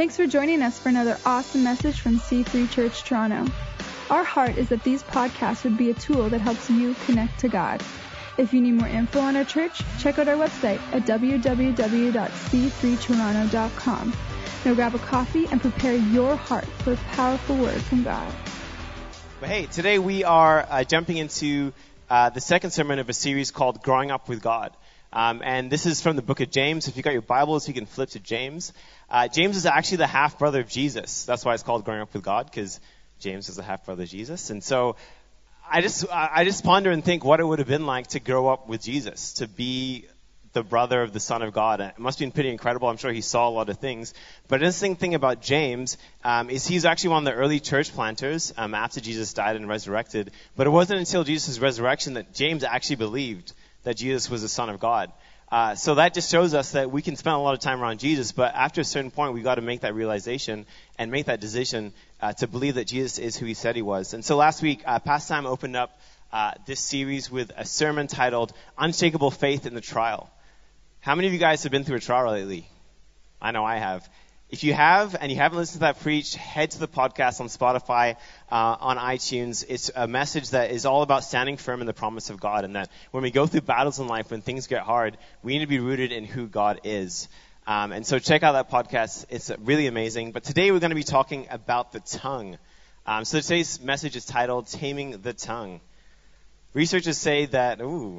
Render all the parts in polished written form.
Thanks for joining us for another awesome message from C3 Church Toronto. Our heart is that these podcasts would be a tool that helps you connect to God. If you need more info on our church, check out our website at www.c3toronto.com. Now grab a coffee and prepare your heart for a powerful word from God. But hey, today we are jumping into the second sermon of a series called Growing Up with God. And this is from the book of James. If you got your Bibles, you can flip to James. James is actually the half-brother of Jesus. That's why it's called Growing Up with God, because James is the half-brother of Jesus. And so I just ponder and think what it would have been like to grow up with Jesus, to be the brother of the Son of God. It must have been pretty incredible. I'm sure he saw a lot of things. But the interesting thing about James is he's actually one of the early church planters after Jesus died and resurrected. But it wasn't until Jesus' resurrection that James actually believed that Jesus was the Son of God. So that just shows us that we can spend a lot of time around Jesus, but after a certain point, we've got to make that realization and make that decision to believe that Jesus is who he said he was. And so last week, Pastor Sam opened up this series with a sermon titled Unshakable Faith in the Trial. How many of you guys have been through a trial lately? I know I have. If you have, and you haven't listened to that preach, head to the podcast on Spotify, on iTunes. It's a message that is all about standing firm in the promise of God, and that when we go through battles in life, when things get hard, we need to be rooted in who God is. And so check out that podcast. It's really amazing. But today we're going to be talking about the tongue. So today's message is titled Taming the Tongue. Researchers say that,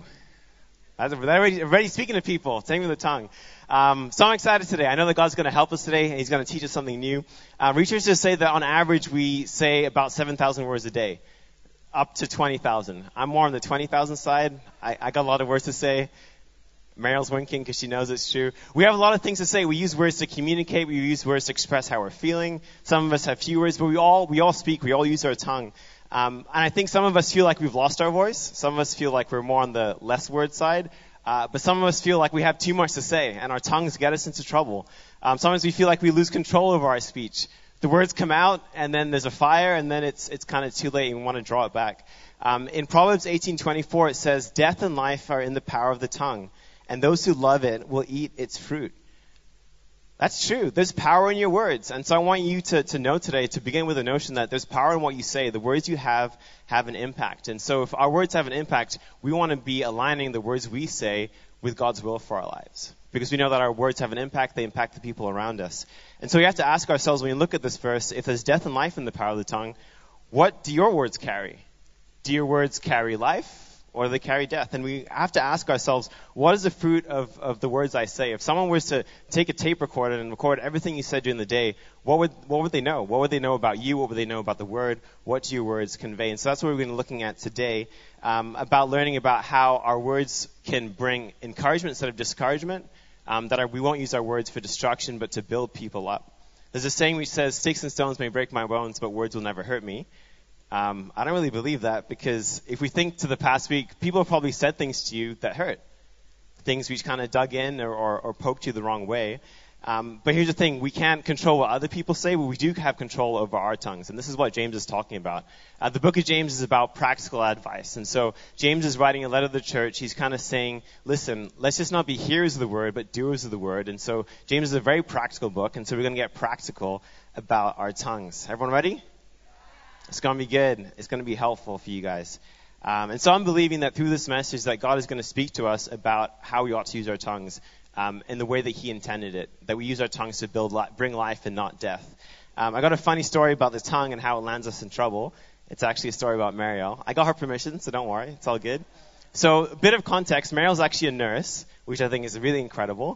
already speaking to people, taming the tongue. So I'm excited today. I know that God's going to help us today, and he's going to teach us something new. Researchers say that on average we say about 7,000 words a day, up to 20,000. I'm more on the 20,000 side. I got a lot of words to say. Mariel's winking because she knows it's true. We have a lot of things to say. We use words to communicate. We use words to express how we're feeling. Some of us have few words, but we all speak. We all use our tongue. And I think some of us feel like we've lost our voice. Some of us feel like we're more on the less word side. But some of us feel like we have too much to say, and our tongues get us into trouble. Sometimes we feel like we lose control over our speech. The words come out, and then there's a fire, and then it's kind of too late, and we want to draw it back. In Proverbs 18:24, it says, "Death and life are in the power of the tongue, and those who love it will eat its fruit." That's true. There's power in your words. And so I want you to know today, to begin with the notion that there's power in what you say. The words you have an impact. And so if our words have an impact, we want to be aligning the words we say with God's will for our lives. Because we know that our words have an impact, they impact the people around us. And so we have to ask ourselves, when we look at this verse, if there's death and life in the power of the tongue, what do your words carry? Do your words carry life? Or do they carry death? And we have to ask ourselves, what is the fruit of the words I say? If someone was to take a tape recorder and record everything you said during the day, what would they know? What would they know about you? What would they know about the word? What do your words convey? And so that's what we're going to be looking at today, about learning about how our words can bring encouragement instead of discouragement, we won't use our words for destruction, but to build people up. There's a saying which says, "Sticks and stones may break my bones, but words will never hurt me." I don't really believe that, because if we think to the past week, people have probably said things to you that hurt. Things which kind of dug in or poked you the wrong way. But here's the thing, we can't control what other people say, but we do have control over our tongues. And this is what James is talking about. The book of James is about practical advice. And so James is writing a letter to the church. He's kind of saying, listen, let's just not be hearers of the word, but doers of the word. And so James is a very practical book. And so we're going to get practical about our tongues. Everyone ready? It's going to be good. It's going to be helpful for you guys. And so I'm believing that through this message that God is going to speak to us about how we ought to use our tongues in the way that he intended it, that we use our tongues to bring life and not death. I got a funny story about the tongue and how it lands us in trouble. It's actually a story about Mariel. I got her permission, so don't worry. It's all good. So a bit of context. Mariel's actually a nurse, which I think is really incredible.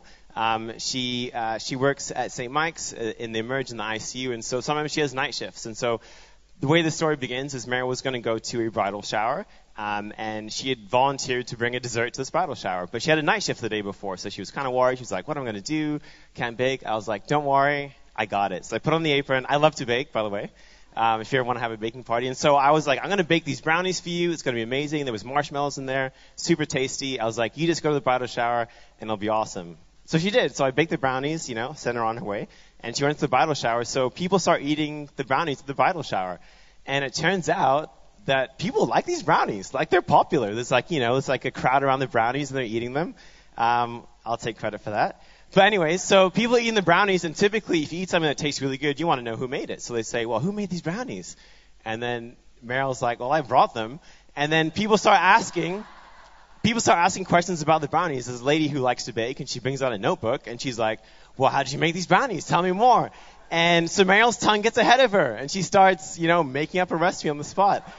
She works at St. Mike's in the Emerge in the ICU, and so sometimes she has night shifts. And so the way the story begins is Mariel was going to go to a bridal shower, and she had volunteered to bring a dessert to this bridal shower. But she had a night shift the day before, so she was kind of worried. She was like, what am I going to do? Can't bake. I was like, don't worry, I got it. So I put on the apron. I love to bake, by the way, if you ever want to have a baking party. And so I was like, I'm going to bake these brownies for you. It's going to be amazing. There was marshmallows in there, super tasty. I was like, you just go to the bridal shower, and it'll be awesome. So she did. So I baked the brownies, sent her on her way. And she went to the bridal shower. So people start eating the brownies at the bridal shower. And it turns out that people like these brownies. Like, they're popular. There's it's like a crowd around the brownies, and they're eating them. I'll take credit for that. But anyways, so people eating the brownies, and typically if you eat something that tastes really good, you want to know who made it. So they say, well, who made these brownies? And then Meryl's like, well, I brought them. And then people start asking questions about the brownies. There's a lady who likes to bake, and she brings out a notebook, and she's like, well, how did you make these brownies? Tell me more. And so Meryl's tongue gets ahead of her, and she starts, making up a recipe on the spot.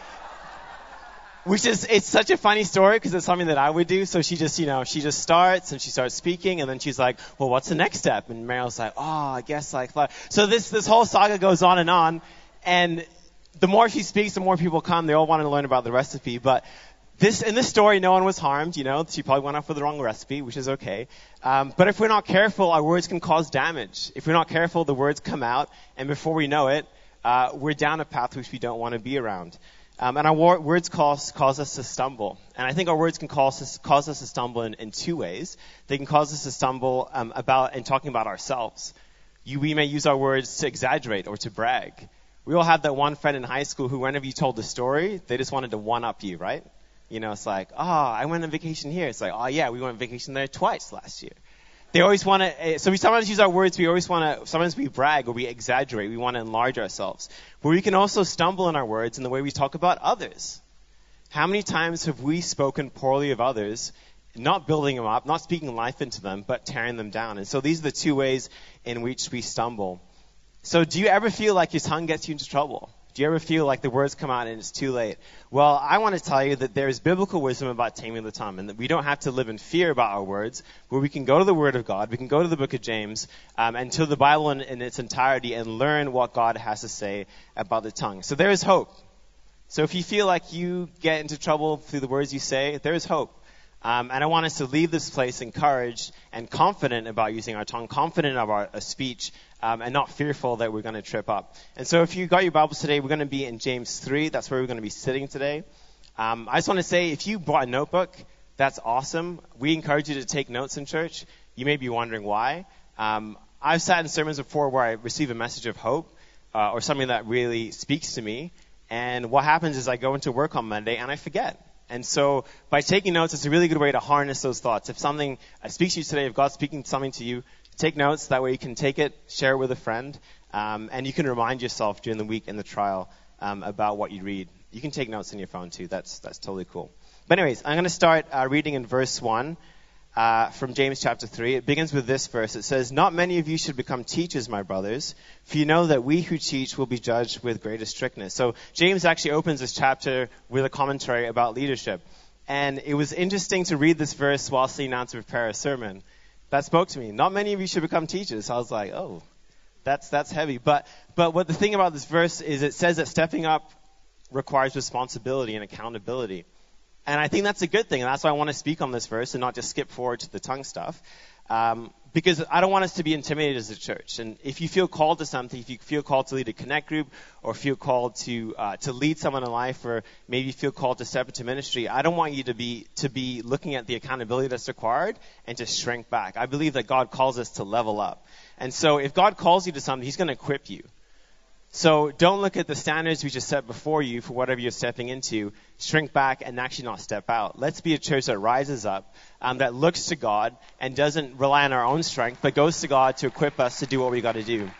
It's such a funny story because it's something that I would do. So she just starts and she starts speaking, and then she's like, well, what's the next step? And Meryl's like, I guess like, so this whole saga goes on. And the more she speaks, the more people come. They all want to learn about the recipe. But in this story, no one was harmed. She probably went off with the wrong recipe, which is okay. But if we're not careful, our words can cause damage. If we're not careful, the words come out, and before we know it, we're down a path which we don't want to be around. And our words cause us to stumble. And I think our words can cause us to stumble in two ways. They can cause us to stumble in talking about ourselves. We may use our words to exaggerate or to brag. We all have that one friend in high school who, whenever you told the story, they just wanted to one-up you, right? It's like, I went on vacation here. It's like, yeah, we went on vacation there twice last year. They always want to, so we sometimes use our words, sometimes we brag or we exaggerate. We want to enlarge ourselves. But we can also stumble in our words in the way we talk about others. How many times have we spoken poorly of others, not building them up, not speaking life into them, but tearing them down? And so these are the two ways in which we stumble. So do you ever feel like your tongue gets you into trouble? Do you ever feel like the words come out and it's too late? Well, I want to tell you that there is biblical wisdom about taming the tongue, and that we don't have to live in fear about our words, where we can go to the Word of God, we can go to the book of James, and to the Bible in its entirety and learn what God has to say about the tongue. So there is hope. So if you feel like you get into trouble through the words you say, there is hope. And I want us to leave this place encouraged and confident about using our tongue, confident about our speech, and not fearful that we're going to trip up. And so if you got your Bibles today, we're going to be in James 3. That's where we're going to be sitting today. I just want to say, if you brought a notebook, that's awesome. We encourage you to take notes in church. You may be wondering why. I've sat in sermons before where I receive a message of hope or something that really speaks to me. And what happens is I go into work on Monday and I forget. And so by taking notes, it's a really good way to harness those thoughts. If something speaks to you today, if God's speaking something to you, take notes. That way you can take it, share it with a friend, and you can remind yourself during the week in the trial about what you read. You can take notes on your phone too. That's totally cool. But anyways, I'm going to start reading in verse 1 from James chapter 3. It begins with this verse. It says, "Not many of you should become teachers, my brothers, for you know that we who teach will be judged with greater strictness." So James actually opens this chapter with a commentary about leadership. And it was interesting to read this verse while sitting down to prepare a sermon. That spoke to me. Not many of you should become teachers. I was like, oh, that's heavy. But what the thing about this verse is it says that stepping up requires responsibility and accountability. And I think that's a good thing. And that's why I want to speak on this verse and not just skip forward to the tongue stuff. Because I don't want us to be intimidated as a church. And if you feel called to something, if you feel called to lead a connect group, or feel called to lead someone in life, or maybe feel called to step into ministry, I don't want you to be looking at the accountability that's required and to shrink back. I believe that God calls us to level up. And so if God calls you to something, He's going to equip you. So don't look at the standards we just set before you for whatever you're stepping into, shrink back and actually not step out. Let's be a church that rises up, that looks to God and doesn't rely on our own strength, but goes to God to equip us to do what we got to do.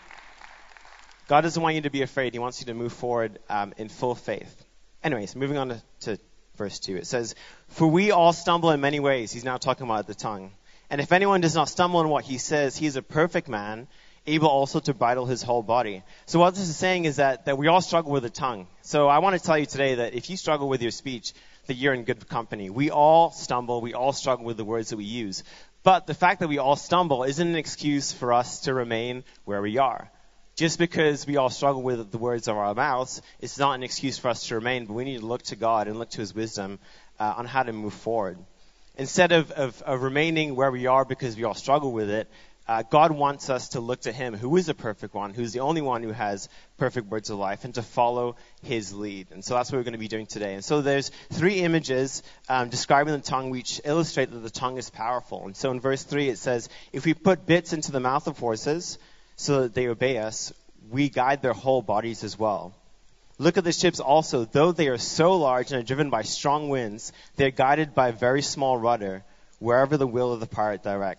God doesn't want you to be afraid. He wants you to move forward in full faith. Anyways, moving on to verse 2. It says, "For we all stumble in many ways." He's now talking about the tongue. "And if anyone does not stumble in what he says, he is a perfect man, able also to bridle his whole body." So what this is saying is that we all struggle with the tongue. So I want to tell you today that if you struggle with your speech, that you're in good company. We all stumble. We all struggle with the words that we use. But the fact that we all stumble isn't an excuse for us to remain where we are. Just because we all struggle with the words of our mouths, it's not an excuse for us to remain, but we need to look to God and look to His wisdom on how to move forward. Instead of remaining where we are because we all struggle with it, God wants us to look to Him, who is the perfect one, who's the only one who has perfect words of life, and to follow His lead. And so that's what we're going to be doing today. And so there's 3 images describing the tongue which illustrate that the tongue is powerful. And so in verse 3 it says, "If we put bits into the mouth of horses so that they obey us, we guide their whole bodies as well. Look at the ships also. Though they are so large and are driven by strong winds, they are guided by a very small rudder, wherever the will of the pilot directs.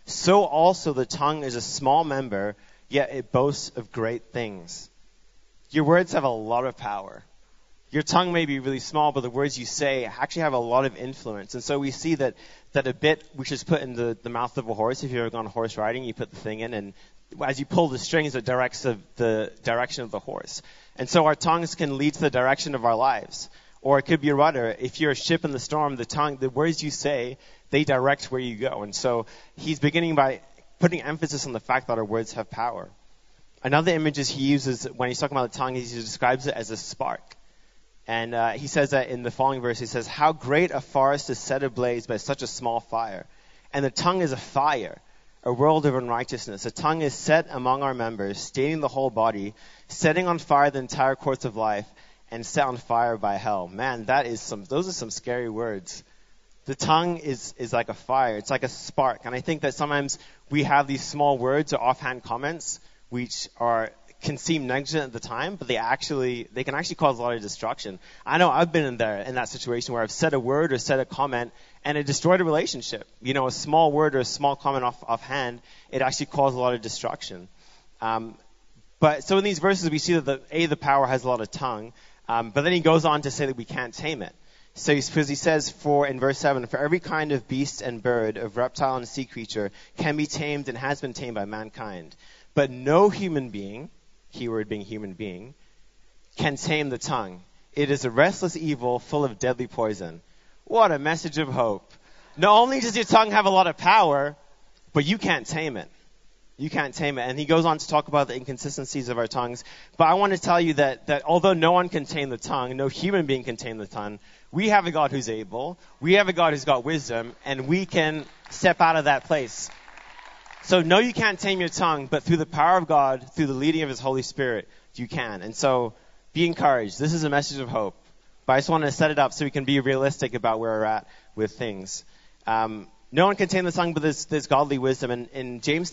So also the tongue is a small member, yet it boasts of great things. Your words have a lot of power. Your tongue may be really small, but the words you say actually have a lot of influence. And so we see that a bit which is put in the mouth of a horse. If you've ever gone horse riding, you put the thing in, and as you pull the strings, it directs the direction of the horse. And so our tongues can lead to the direction of our lives. Or it could be a rudder. If you're a ship in the storm, the words you say, they direct where you go. And so he's beginning by putting emphasis on the fact that our words have power. Another image he uses when he's talking about the tongue, he describes it as a spark. And he says that in the following verse, he says, how great a forest is set ablaze by such a small fire. And the tongue is a fire, a world of unrighteousness. The tongue is set among our members, staining the whole body, setting on fire the entire course of life, and set on fire by hell. Man, those are some scary words. The tongue is like a fire. It's like a spark. And I think that sometimes we have these small words or offhand comments which can seem negligent at the time, but they can actually cause a lot of destruction. I know I've been in that situation where I've said a word or said a comment and it destroyed a relationship. You know, a small word or a small comment offhand, it actually caused a lot of destruction. But so in these verses we see that the power has a lot of tongue, but then he goes on to say that we can't tame it. So because he says in verse 7, for every kind of beast and bird, of reptile and sea creature can be tamed and has been tamed by mankind. But no human being, keyword being human being, can tame the tongue. It is a restless evil full of deadly poison. What a message of hope. Not only does your tongue have a lot of power, but you can't tame it. You can't tame it. And he goes on to talk about the inconsistencies of our tongues. But I want to tell you that although no one can tame the tongue, no human being can tame the tongue, we have a God who's able. We have a God who's got wisdom, and we can step out of that place. So no, you can't tame your tongue, but through the power of God, through the leading of his Holy Spirit, you can. And so be encouraged. This is a message of hope. But I just want to set it up so we can be realistic about where we're at with things. No one can tame the tongue, but there's godly wisdom. And in James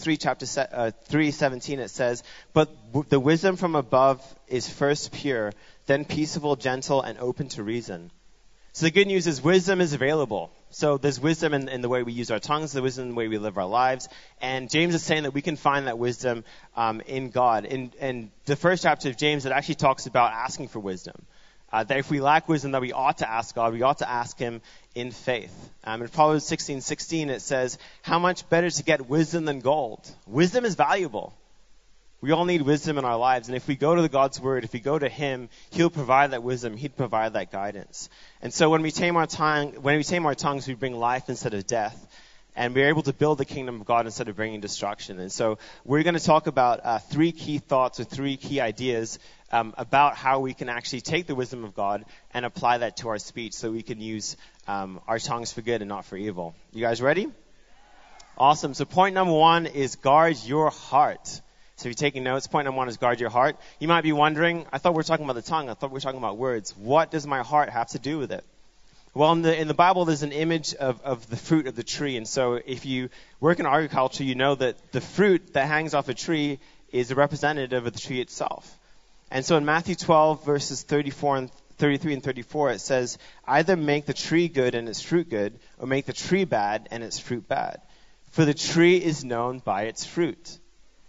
3:17 it says, but the wisdom from above is first pure, then peaceable, gentle, and open to reason. So the good news is wisdom is available. So there's wisdom in the way we use our tongues, there's wisdom in the way we live our lives. And James is saying that we can find that wisdom in God. In the first chapter of James, it actually talks about asking for wisdom. That if we lack wisdom, that we ought to ask God. We ought to ask him in faith. In Proverbs 16:16, it says, how much better to get wisdom than gold. Wisdom is valuable. We all need wisdom in our lives. And if we go to God's word, if we go to him, he'll provide that wisdom. He'd provide that guidance. And so when we tame our tongues, we bring life instead of death. And we're able to build the kingdom of God instead of bringing destruction. And so we're going to talk about 3 key thoughts or 3 key ideas about how we can actually take the wisdom of God and apply that to our speech so we can use our tongues for good and not for evil. You guys ready? Awesome. So point number 1 is guard your heart. So if you're taking notes, point number 1 is guard your heart. You might be wondering, I thought we were talking about the tongue. I thought we were talking about words. What does my heart have to do with it? Well, in the Bible, there's an image of the fruit of the tree. And so if you work in agriculture, you know that the fruit that hangs off a tree is a representative of the tree itself. And so in Matthew 12, verses 33 and 34, it says, either make the tree good and its fruit good, or make the tree bad and its fruit bad. For the tree is known by its fruit.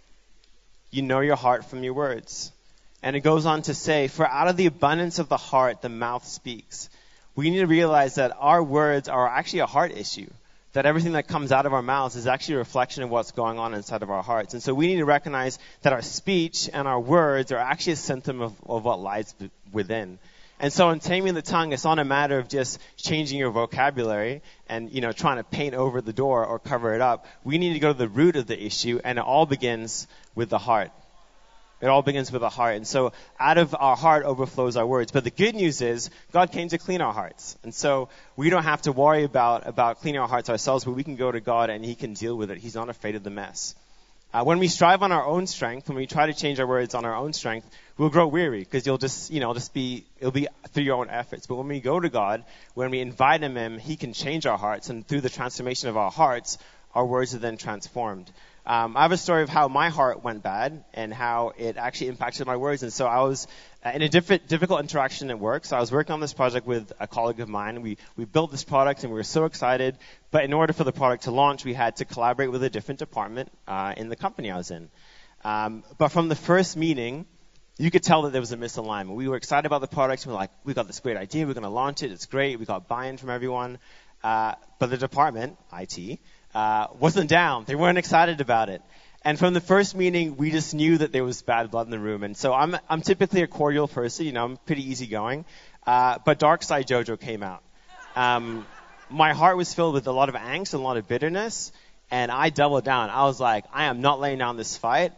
You know your heart from your words. And it goes on to say, for out of the abundance of the heart, the mouth speaks. We need to realize that our words are actually a heart issue. That everything that comes out of our mouths is actually a reflection of what's going on inside of our hearts. And so we need to recognize that our speech and our words are actually a symptom of what lies within. And so in taming the tongue, it's not a matter of just changing your vocabulary and, trying to paint over the door or cover it up. We need to go to the root of the issue, and it all begins with the heart. It all begins with the heart. And so out of our heart overflows our words. But the good news is God came to clean our hearts. And so we don't have to worry about cleaning our hearts ourselves, but we can go to God and he can deal with it. He's not afraid of the mess. When we strive on our own strength, when we try to change our words on our own strength, we'll grow weary because it'll be through your own efforts. But when we go to God, when we invite him in, he can change our hearts. And through the transformation of our hearts, our words are then transformed. I have a story of how my heart went bad and how it actually impacted my words. And so I was in a difficult interaction at work. So I was working on this project with a colleague of mine. We built this product and we were so excited. But in order for the product to launch, we had to collaborate with a different department in the company I was in. But from the first meeting, you could tell that there was a misalignment. We were excited about the product. We were like, we got this great idea. We're going to launch it. It's great. We got buy-in from everyone. But the department, IT, wasn't down. They weren't excited about it. And from the first meeting, we just knew that there was bad blood in the room. And so I'm typically a cordial person. I'm pretty easygoing. But Dark Side Jojo came out. My heart was filled with a lot of angst and a lot of bitterness. And I doubled down. I was like, I am not laying down this fight.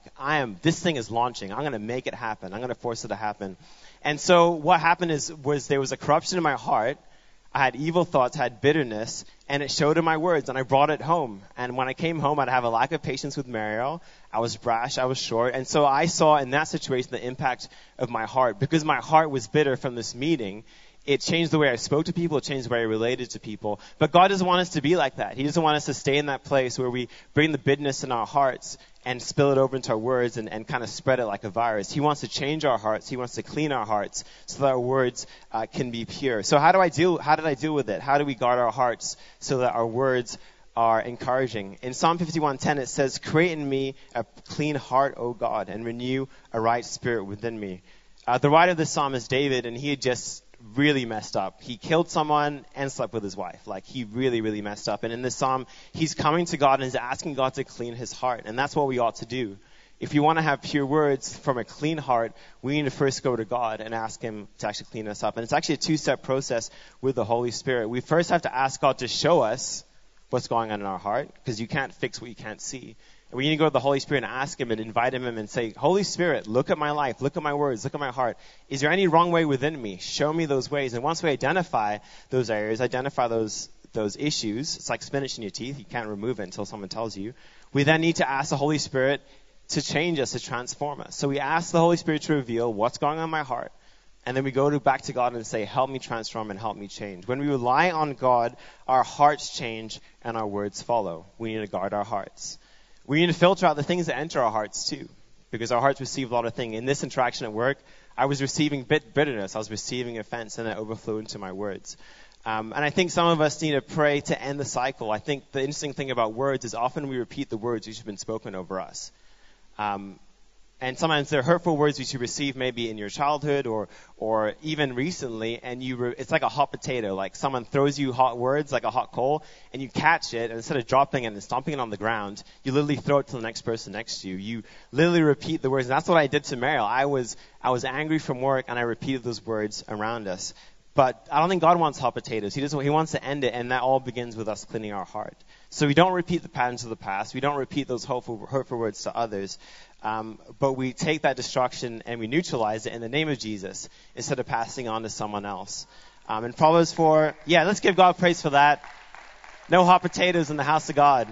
This thing is launching. I'm going to make it happen. I'm going to force it to happen. And so what happened was there was a corruption in my heart. I had evil thoughts, had bitterness, and it showed in my words, and I brought it home. And when I came home, I'd have a lack of patience with Mariel. I was brash, I was short. And so I saw in that situation the impact of my heart. Because my heart was bitter from this meeting, it changed the way I spoke to people. It changed the way I related to people. But God doesn't want us to be like that. He doesn't want us to stay in that place where we bring the bitterness in our hearts and spill it over into our words and kind of spread it like a virus. He wants to change our hearts. He wants to clean our hearts so that our words can be pure. So how did I deal with it? How do we guard our hearts so that our words are encouraging? In Psalm 51:10, it says, "Create in me a clean heart, O God, and renew a right spirit within me." The writer of this psalm is David, and he had just really messed up. He killed someone and slept with his wife. He really, really messed up. And in this psalm, he's coming to God and is asking God to clean his heart. And that's what we ought to do. If you want to have pure words from a clean heart, we need to first go to God and ask him to actually clean us up. And it's actually a two-step process with the Holy Spirit. We first have to ask God to show us what's going on in our heart, because you can't fix what you can't see. We need to go to the Holy Spirit and ask him and invite him and say, Holy Spirit, look at my life, look at my words, look at my heart. Is there any wrong way within me? Show me those ways. And once we identify those areas, identify those issues, it's like spinach in your teeth. You can't remove it until someone tells you. We then need to ask the Holy Spirit to change us, to transform us. So we ask the Holy Spirit to reveal what's going on in my heart. And then we go back to God and say, help me transform and help me change. When we rely on God, our hearts change and our words follow. We need to guard our hearts. We need to filter out the things that enter our hearts too, because our hearts receive a lot of things. In this interaction at work, I was receiving bitterness. I was receiving offense, and it overflew into my words. And I think some of us need to pray to end the cycle. I think the interesting thing about words is often we repeat the words which have been spoken over us. And sometimes they're hurtful words which you receive maybe in your childhood or even recently, and it's like a hot potato. Like someone throws you hot words like a hot coal, and you catch it, and instead of dropping it and stomping it on the ground, you literally throw it to the next person next to you. You literally repeat the words, and that's what I did to Mariel. I was angry from work, and I repeated those words around us. But I don't think God wants hot potatoes. He wants to end it, and that all begins with us cleaning our heart. So we don't repeat the patterns of the past. We don't repeat those hurtful words to others. But we take that destruction and we neutralize it in the name of Jesus instead of passing on to someone else. In Proverbs 4, let's give God praise for that. No hot potatoes in the house of God.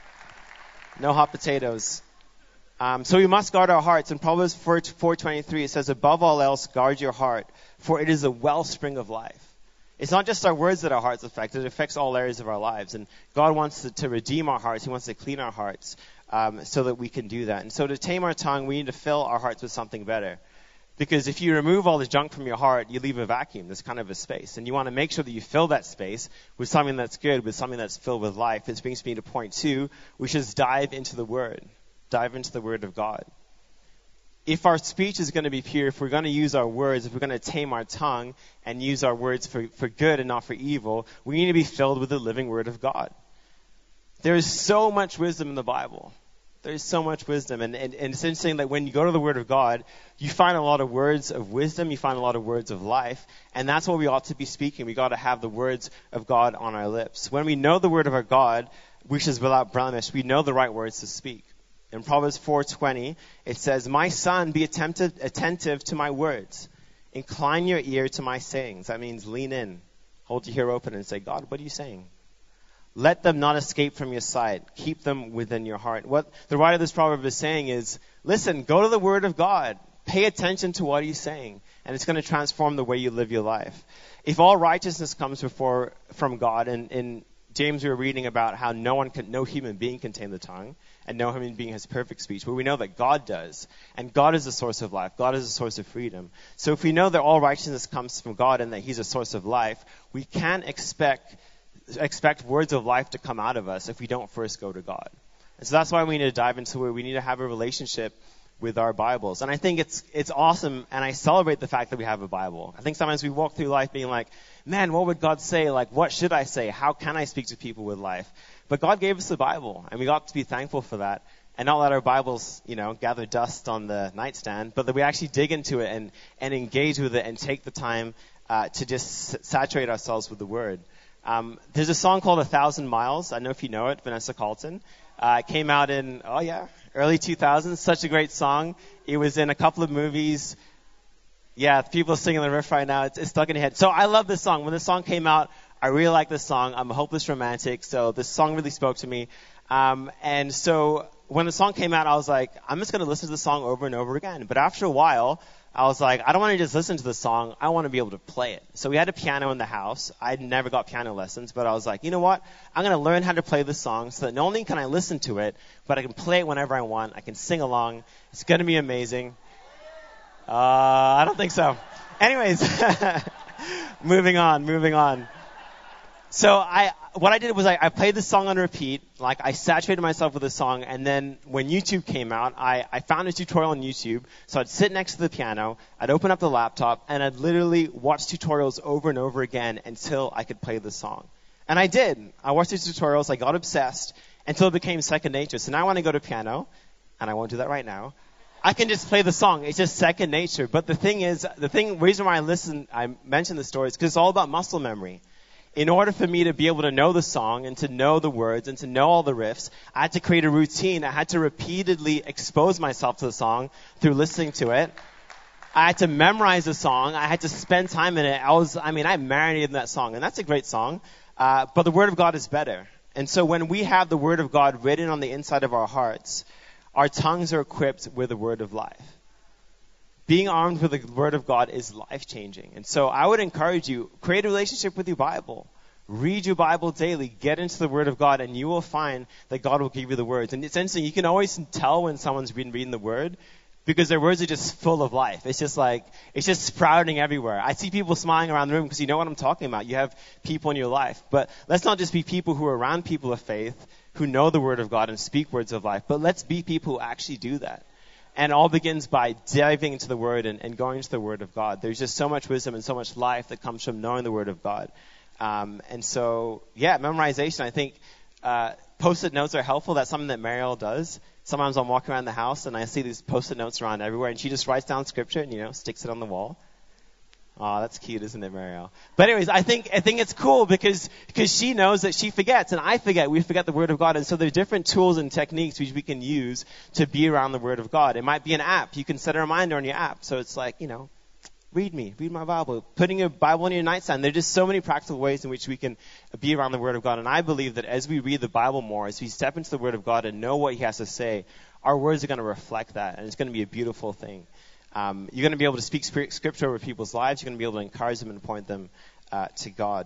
No hot potatoes. So we must guard our hearts. In Proverbs 4:23, it says, above all else, guard your heart, for it is a wellspring of life. It's not just our words that our hearts affect. It affects all areas of our lives. And God wants to redeem our hearts. He wants to clean our hearts so that we can do that. And so to tame our tongue, we need to fill our hearts with something better. Because if you remove all the junk from your heart, you leave a vacuum. There's kind of a space. And you want to make sure that you fill that space with something that's good, with something that's filled with life. This brings me to point 2. We should dive into the Word. Dive into the Word of God. If our speech is going to be pure, if we're going to use our words, if we're going to tame our tongue and use our words for good and not for evil, we need to be filled with the living Word of God. There is so much wisdom in the Bible. There's so much wisdom. And it's interesting that when you go to the Word of God, you find a lot of words of wisdom. You find a lot of words of life. And that's what we ought to be speaking. We got to have the words of God on our lips. When we know the Word of our God, which is without blemish, we know the right words to speak. In Proverbs 4:20, it says, my son, be attentive to my words. Incline your ear to my sayings. That means lean in. Hold your ear open and say, God, what are you saying? Let them not escape from your sight. Keep them within your heart. What the writer of this proverb is saying is, listen, go to the Word of God. Pay attention to what he's saying. And it's going to transform the way you live your life. If all righteousness comes from God, and in James we were reading about how no human being can tame the tongue. and know him in being his perfect speech, but we know that God does. And God is the source of life. God is the source of freedom. So if we know that all righteousness comes from God and that he's a source of life, we can't expect words of life to come out of us if we don't first go to God. And so that's why we need to dive into it. We need to have a relationship with our Bibles. And I think it's awesome, and I celebrate the fact that we have a Bible. I think sometimes we walk through life being like, man, what would God say? Like, what should I say? How can I speak to people with life? But God gave us the Bible, and we got to be thankful for that. And not let our Bibles, gather dust on the nightstand, but that we actually dig into it and engage with it and take the time to just saturate ourselves with the Word. There's a song called 1,000 Miles. I don't know if you know it, Vanessa Carlton. It came out in, early 2000s. Such a great song. It was in a couple of movies. Yeah, people are singing the riff right now. It's stuck in your head. So I love this song. When this song came out, I really like this song. I'm a hopeless romantic, so this song really spoke to me. And so when the song came out, I was like, I'm just going to listen to the song over and over again. But after a while, I was like, I don't want to just listen to the song. I want to be able to play it. So we had a piano in the house. I never got piano lessons, but I was like, you know what? I'm going to learn how to play this song so that not only can I listen to it, but I can play it whenever I want. I can sing along. It's going to be amazing. I don't think so. Anyways, moving on. So what I did was I played the song on repeat, like I saturated myself with the song, and then when YouTube came out, I found a tutorial on YouTube, so I'd sit next to the piano, I'd open up the laptop, and I'd literally watch tutorials over and over again until I could play the song. And I did. I watched these tutorials, I got obsessed, until it became second nature. So now when I go to piano, and I won't do that right now, I can just play the song. It's just second nature. But the reason why I mention the story is because it's all about muscle memory. In order for me to be able to know the song and to know the words and to know all the riffs, I had to create a routine. I had to repeatedly expose myself to the song through listening to it. I had to memorize the song. I had to spend time in it. I marinated in that song, and that's a great song. But the Word of God is better. And so when we have the Word of God written on the inside of our hearts, our tongues are equipped with the Word of life. Being armed with the Word of God is life-changing. And so I would encourage you, create a relationship with your Bible. Read your Bible daily. Get into the Word of God, and you will find that God will give you the words. And it's interesting. You can always tell when someone's been reading the Word because their words are just full of life. It's just sprouting everywhere. I see people smiling around the room because you know what I'm talking about. You have people in your life. But let's not just be people who are around people of faith who know the Word of God and speak words of life, but let's be people who actually do that. And all begins by diving into the Word and going into the Word of God. There's just so much wisdom and so much life that comes from knowing the Word of God. And so, memorization, I think Post-it notes are helpful. That's something that Mariel does. Sometimes I'm walking around the house and I see these Post-it notes around everywhere, and she just writes down scripture and, sticks it on the wall. Oh, that's cute, isn't it, Mariel? But anyways, I think it's cool because she knows that she forgets, and I forget. We forget the Word of God, and so there are different tools and techniques which we can use to be around the Word of God. It might be an app. You can set a reminder on your app, so it's like, read my Bible. Putting your Bible on your nightstand. There are just so many practical ways in which we can be around the Word of God, and I believe that as we read the Bible more, as we step into the Word of God and know what He has to say, our words are going to reflect that, and it's going to be a beautiful thing. You're going to be able to speak scripture over people's lives. You're going to be able to encourage them and point them to God.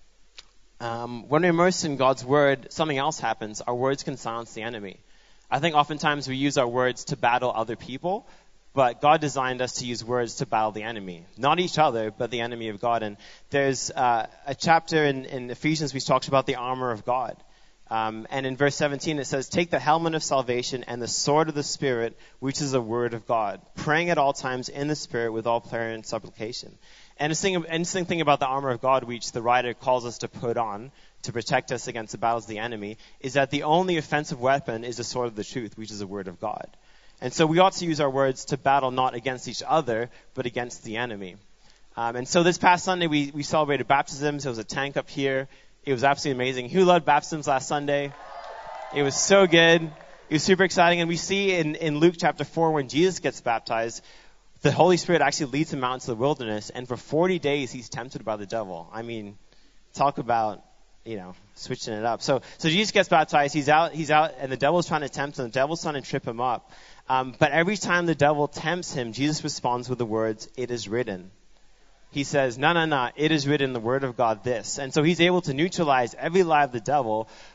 When we're immersed in God's Word, something else happens. Our words can silence the enemy. I think oftentimes we use our words to battle other people, but God designed us to use words to battle the enemy. Not each other, but the enemy of God. And there's a chapter in Ephesians which talks about the armor of God. And in verse 17 it says, take the helmet of salvation and the sword of the Spirit, which is the Word of God, praying at all times in the Spirit with all prayer and supplication. And the interesting thing about the armor of God, which the writer calls us to put on to protect us against the battles of the enemy, is that the only offensive weapon is the sword of the truth, which is the Word of God. And so we ought to use our words to battle not against each other, but against the enemy. And so this past Sunday we celebrated baptisms. There was a tank up here. It was absolutely amazing. Who loved baptisms last Sunday? It was so good. It was super exciting. And we see in Luke chapter 4, when Jesus gets baptized, the Holy Spirit actually leads him out into the wilderness. And for 40 days, he's tempted by the devil. I mean, talk about, switching it up. So Jesus gets baptized. He's out, and the devil's trying to tempt him. The devil's trying to trip him up. But every time the devil tempts him, Jesus responds with the words, "It is written." He says, no, it is written in the Word of God this. And so he's able to neutralize every lie of the devil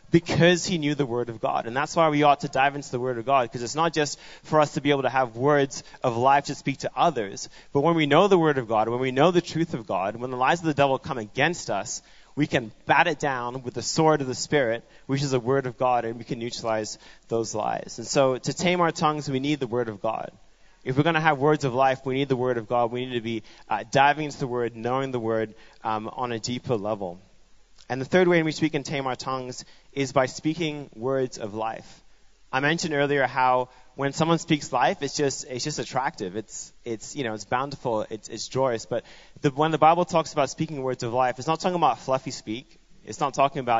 because he knew the Word of God. And that's why we ought to dive into the Word of God, because it's not just for us to be able to have words of life to speak to others, but when we know the Word of God, when we know the truth of God, when the lies of the devil come against us, we can bat it down with the sword of the Spirit, which is the Word of God, and we can neutralize those lies. And so to tame our tongues, we need the Word of God. If we're going to have words of life, we need the Word of God. We need to be diving into the Word, knowing the Word on a deeper level. And the third way in which we can tame our tongues is by speaking words of life. I mentioned earlier how when someone speaks life, it's just attractive. It's bountiful. It's joyous. But when the Bible talks about speaking words of life, it's not talking about fluffy speak. It's not talking about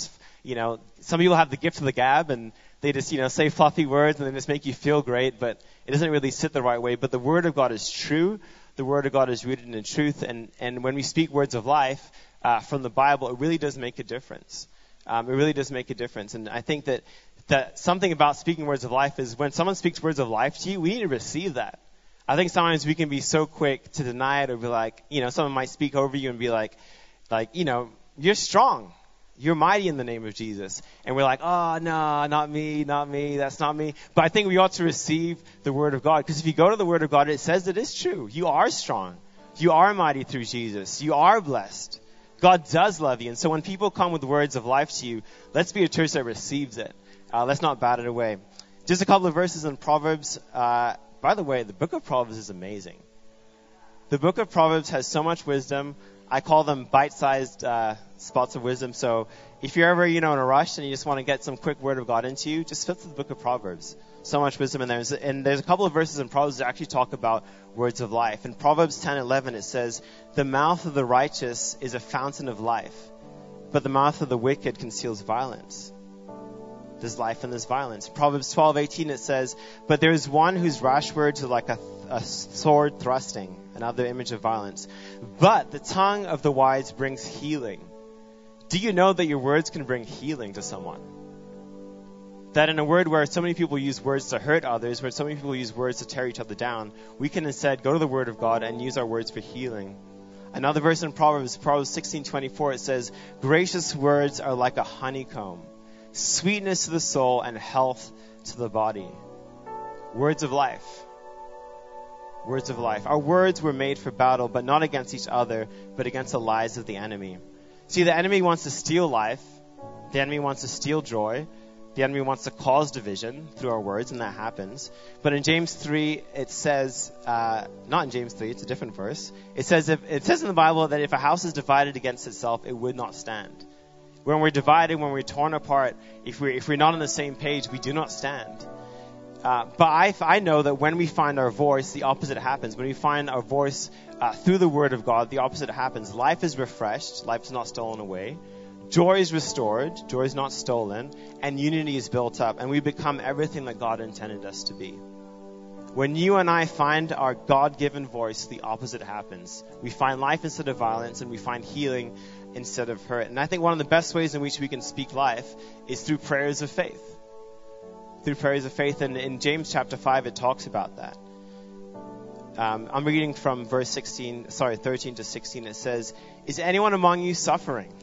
some people have the gift of the gab and they just say fluffy words and they just make you feel great, but it doesn't really sit the right way. But the Word of God is true. The Word of God is rooted in truth, and when we speak words of life from the Bible, it really does make a difference. It really does make a difference. And I think that something about speaking words of life is when someone speaks words of life to you, we need to receive that. I think sometimes we can be so quick to deny it or be like, someone might speak over you and be like, you're strong. You're mighty in the name of Jesus. And we're like, oh, no, not me, that's not me. But I think we ought to receive the Word of God. Because if you go to the Word of God, it says it is true. You are strong. You are mighty through Jesus. You are blessed. God does love you. And so when people come with words of life to you, let's be a church that receives it. Let's not bat it away. Just a couple of verses in Proverbs. By the way, the book of Proverbs is amazing. The book of Proverbs has so much wisdom. I call them bite-sized spots of wisdom. So if you're ever, in a rush and you just want to get some quick word of God into you, just flip to the book of Proverbs. So much wisdom in there. And there's a couple of verses in Proverbs that actually talk about words of life. In Proverbs 10:11, it says, "The mouth of the righteous is a fountain of life, but the mouth of the wicked conceals violence." There's life and there's violence. Proverbs 12:18, it says, "But there is one whose rash words are like a sword thrusting," another image of violence. "But the tongue of the wise brings healing." Do you know that your words can bring healing to someone? That in a word where so many people use words to hurt others, where so many people use words to tear each other down, we can instead go to the Word of God and use our words for healing. Another verse in Proverbs 16:24, it says, "Gracious words are like a honeycomb, sweetness to the soul and health to the body." Words of life. Words of life. Our words were made for battle, but not against each other, but against the lies of the enemy. See, the enemy wants to steal life. The enemy wants to steal joy. The enemy wants to cause division through our words, and that happens. But in James 3, it says, not in James 3, it's a different verse. It says in the Bible that if a house is divided against itself, it would not stand. When we're divided, when we're torn apart, if we're not on the same page, we do not stand. But I know that when we find our voice, the opposite happens. When we find our voice through the Word of God, the opposite happens. Life is refreshed. Life is not stolen away. Joy is restored. Joy is not stolen. And unity is built up. And we become everything that God intended us to be. When you and I find our God-given voice, the opposite happens. We find life instead of violence, and we find healing instead of hurt. And I think one of the best ways in which we can speak life is through prayers of faith. Through prayers of faith. And in James chapter 5, it talks about that. I'm reading from verse 13 to 16. It says, "Is anyone among you suffering?"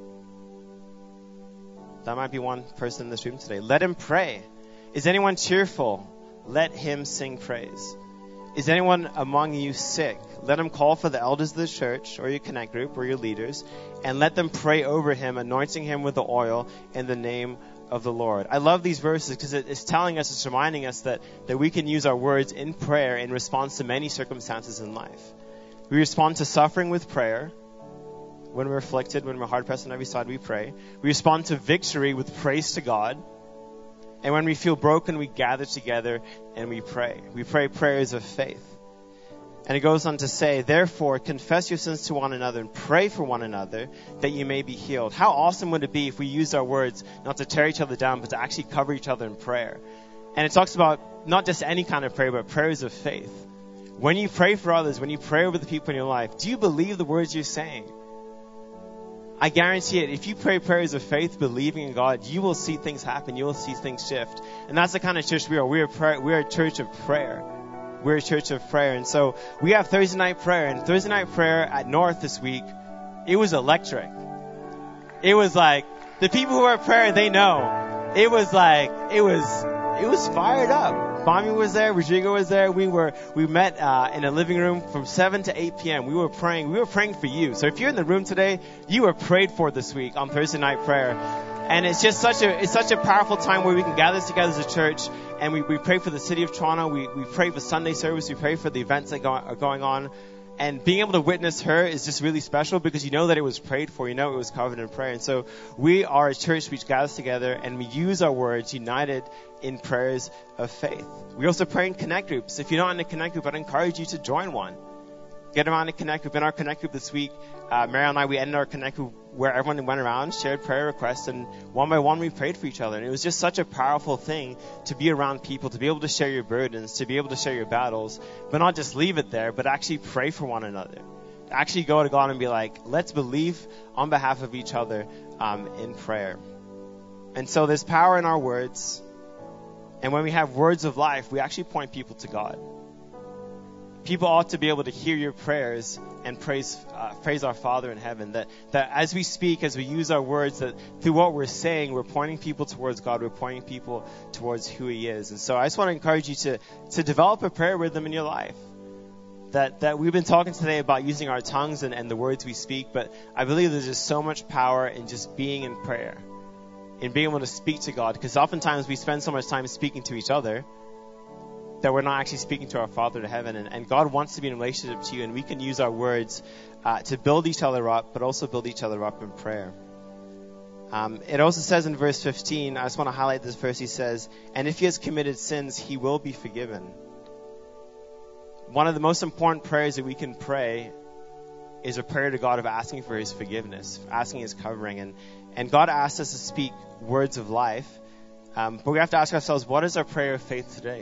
That might be one person in this room today. "Let him pray. Is anyone cheerful? Let him sing praise. Is anyone among you sick? Let him call for the elders of the church or your connect group or your leaders, and let them pray over him, anointing him with the oil in the name of the Lord." I love these verses because it's telling us, it's reminding us that we can use our words in prayer in response to many circumstances in life. We respond to suffering with prayer. When we're afflicted, when we're hard-pressed on every side, we pray. We respond to victory with praise to God. And when we feel broken, we gather together and we pray. We pray prayers of faith. And it goes on to say, "Therefore, confess your sins to one another and pray for one another that you may be healed." How awesome would it be if we used our words not to tear each other down, but to actually cover each other in prayer? And it talks about not just any kind of prayer, but prayers of faith. When you pray for others, when you pray over the people in your life, do you believe the words you're saying? I guarantee it, if you pray prayers of faith, believing in God, you will see things happen. You will see things shift. And that's the kind of church we are. We're a church of prayer. We're a church of prayer. And so we have Thursday night prayer. And Thursday night prayer at North this week, it was electric. It was like, The people who are at prayer, they know. It was fired up. Bami was there, Rodrigo was there. We met in a living room from 7 to 8 p.m. We were praying for you. So if you're in the room today, you were prayed for this week on Thursday night prayer. And it's just such a powerful time where we can gather together as a church, and we pray for the city of Toronto. We pray for Sunday service. We pray for the events that are going on. And being able to witness her is just really special because you know that it was prayed for. You know it was covered in prayer. And so we are a church which gathers together and we use our words united in prayers of faith. We also pray in connect groups. If you're not in a connect group, I'd encourage you to join one. Get around a connect group. In our connect group this week, Mariel and I, we ended our connect group where everyone went around, shared prayer requests, and one by one we prayed for each other. And it was just such a powerful thing to be around people, to be able to share your burdens, to be able to share your battles, but not just leave it there, but actually pray for one another. Actually go to God and be like, let's believe on behalf of each other in prayer. And so there's power in our words. And when we have words of life, we actually point people to God. People ought to be able to hear your prayers and praise our Father in heaven. That as we speak, as we use our words, that through what we're saying, we're pointing people towards God. We're pointing people towards who He is. And so I just want to encourage you to develop a prayer rhythm in your life. That we've been talking today about using our tongues and the words we speak, but I believe there's just so much power in just being in prayer, in being able to speak to God. Because oftentimes we spend so much time speaking to each other that we're not actually speaking to our Father in heaven. And God wants to be in a relationship to you, and we can use our words to build each other up, but also build each other up in prayer. It also says in verse 15, I just want to highlight this verse. He says, and if he has committed sins, he will be forgiven. One of the most important prayers that we can pray is a prayer to God of asking for His forgiveness, asking His covering. And God asks us to speak words of life, but we have to ask ourselves, what is our prayer of faith today?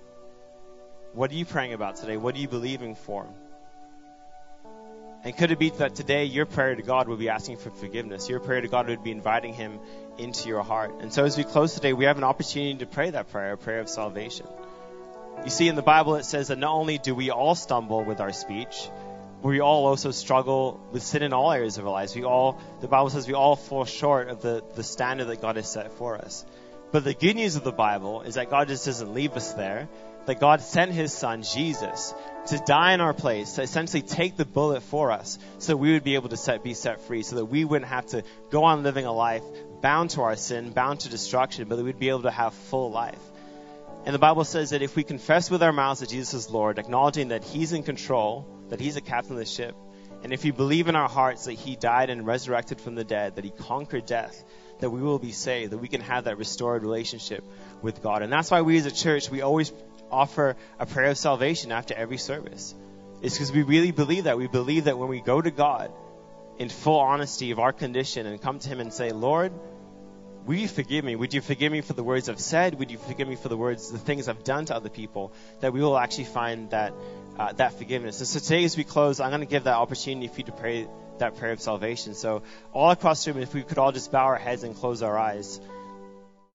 What are you praying about today? What are you believing for? And could it be that today your prayer to God would be asking for forgiveness? Your prayer to God would be inviting Him into your heart. And so as we close today, we have an opportunity to pray that prayer, a prayer of salvation. You see, in the Bible it says that not only do we all stumble with our speech, but we all also struggle with sin in all areas of our lives. The Bible says we all fall short of the standard that God has set for us. But the good news of the Bible is that God just doesn't leave us there. That God sent His Son, Jesus, to die in our place, to essentially take the bullet for us so we would be able to be set free, so that we wouldn't have to go on living a life bound to our sin, bound to destruction, but that we'd be able to have full life. And the Bible says that if we confess with our mouths that Jesus is Lord, acknowledging that He's in control, that He's the captain of the ship, and if we believe in our hearts that He died and resurrected from the dead, that He conquered death, that we will be saved, that we can have that restored relationship with God. And that's why we as a church, we always offer a prayer of salvation after every service. It's because we really believe that. We believe that when we go to God in full honesty of our condition and come to Him and say, Lord, will you forgive me? Would you forgive me for the words I've said? Would you forgive me for the things I've done to other people? That we will actually find that forgiveness. And so today as we close, I'm going to give that opportunity for you to pray that prayer of salvation. So all across the room, if we could all just bow our heads and close our eyes.